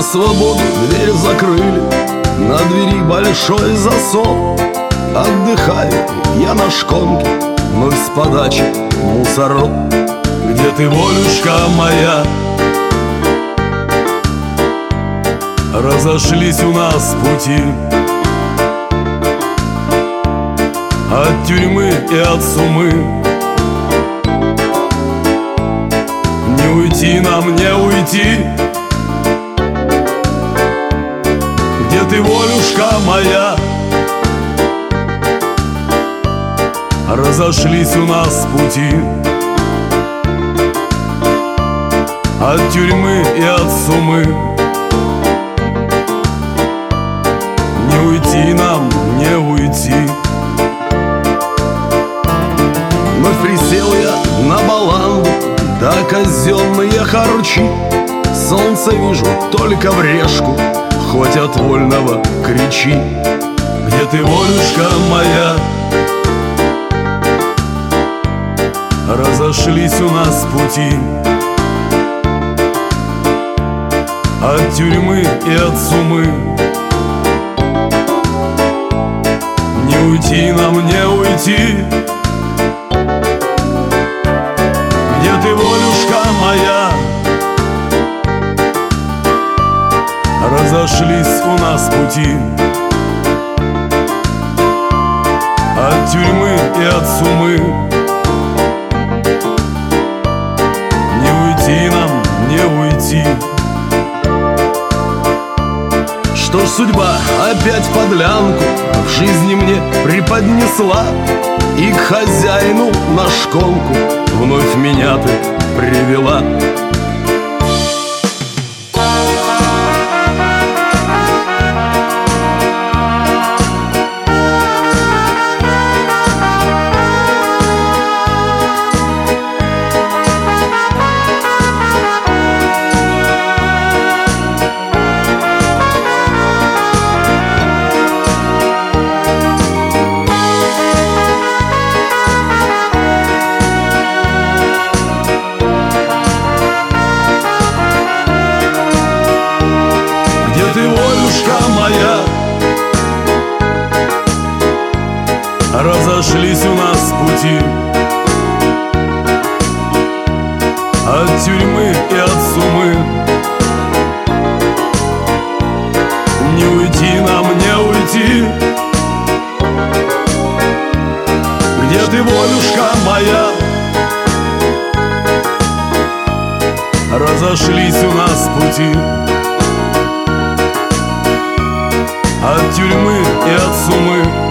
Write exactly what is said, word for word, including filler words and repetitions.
свободу дверь закрыли, на двери большой засов. Отдыхаю я на шконке, вновь с подачи мусоров. Где ты, волюшка моя? Разошлись у нас пути от тюрьмы и от сумы. Не уйти нам, не уйти. Где ты, волюшка моя? Разошлись у нас пути от тюрьмы и от сумы. Не уйти нам, не уйти. Вновь присел я на баланду, да казенные харчи. Солнце вижу только в решку, хоть от вольного кричи. Где ты, волюшка моя? Разошлись у нас пути от тюрьмы и от сумы. Не уйти нам, не уйти. Где ты, волюшка моя? Разошлись у нас пути от тюрьмы и от сумы. Не уйти нам, не уйти. Что ж, судьба опять подлянку в жизни мне преподнесла, и к хозяину на шконку вновь меня ты привела. Где ты, волюшка моя? Разошлись у нас пути от тюрьмы и от сумы. Не уйти нам, не уйти. Где ты, волюшка моя? Разошлись у нас пути от тюрьмы и от сумы.